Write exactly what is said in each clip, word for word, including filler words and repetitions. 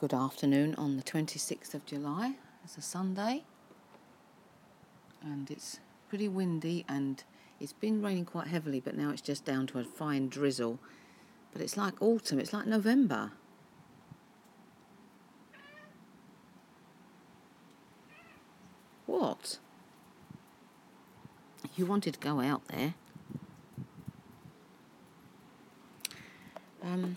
Good afternoon on the twenty-sixth of July. It's a Sunday and it's pretty windy and it's been raining quite heavily, but now it's just down to a fine drizzle. But it's like autumn, it's like November. What? You wanted to go out there. Um,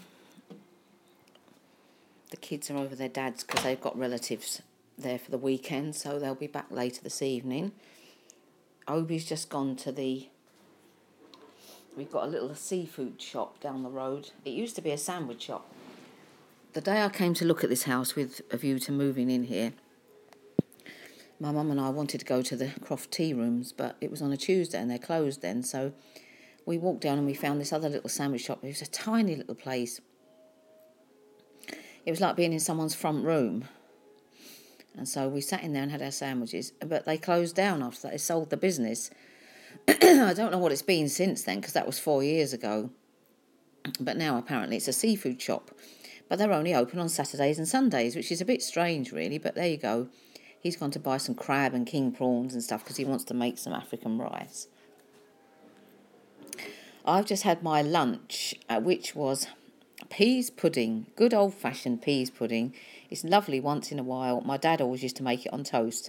the kids are over their dad's because they've got relatives there for the weekend, so they'll be back later this evening. Obi's just gone to the... We've got a little seafood shop down the road. It used to be a sandwich shop. The day I came to look at this house with a view to moving in here, my mum and I wanted to go to the Croft Tea Rooms, but it was on a Tuesday and they're closed then, so we walked down and we found this other little sandwich shop. It was a tiny little place. It was like being in someone's front room. And so we sat in there and had our sandwiches, but they closed down after that. They sold the business. I don't know what it's been since then, because that was four years ago. But now apparently it's a seafood shop. But they're only open on Saturdays and Sundays, which is a bit strange really, but there you go. He's gone to buy some crab and king prawns and stuff because he wants to make some African rice. I've just had my lunch, uh, which was peas pudding, good old-fashioned peas pudding. It's lovely once in a while. My dad always used to make it on toast.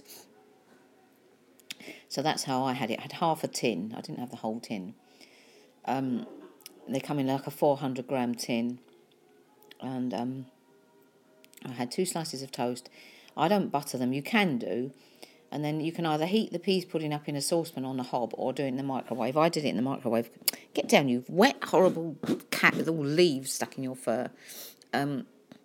So that's how I had it. I had half a tin. I didn't have the whole tin. Um, they come in like a four hundred gram tin. And um, I had two slices of toast. I don't butter them. You can do. And then you can either heat the peas pudding up in a saucepan on a hob or do it in the microwave. I did it in the microwave. Get down, you wet, horrible cat with all leaves stuck in your fur. Um,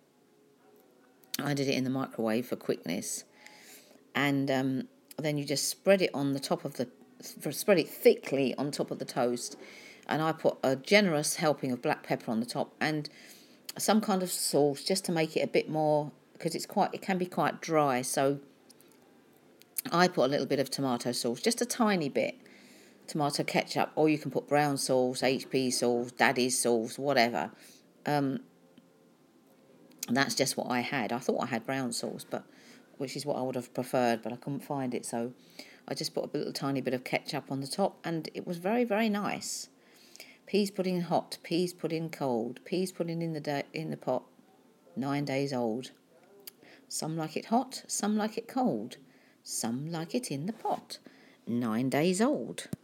I did it in the microwave for quickness. And um, then you just spread it on the top of the... Spread it thickly on top of the toast. And I put a generous helping of black pepper on the top and some kind of sauce just to make it a bit more... Because it's quite, it can be quite dry, so... I put a little bit of tomato sauce, just a tiny bit, tomato ketchup, or you can put brown sauce, H P sauce, daddy's sauce, whatever. Um, and that's just what I had. I thought I had brown sauce, but which is what I would have preferred, but I couldn't find it, so I just put a little tiny bit of ketchup on the top, and it was very, very nice. Peas pudding hot, peas pudding cold, peas pudding in the da- in the pot, nine days old. Some like it hot, some like it cold. Some like it in the pot. Nine days old.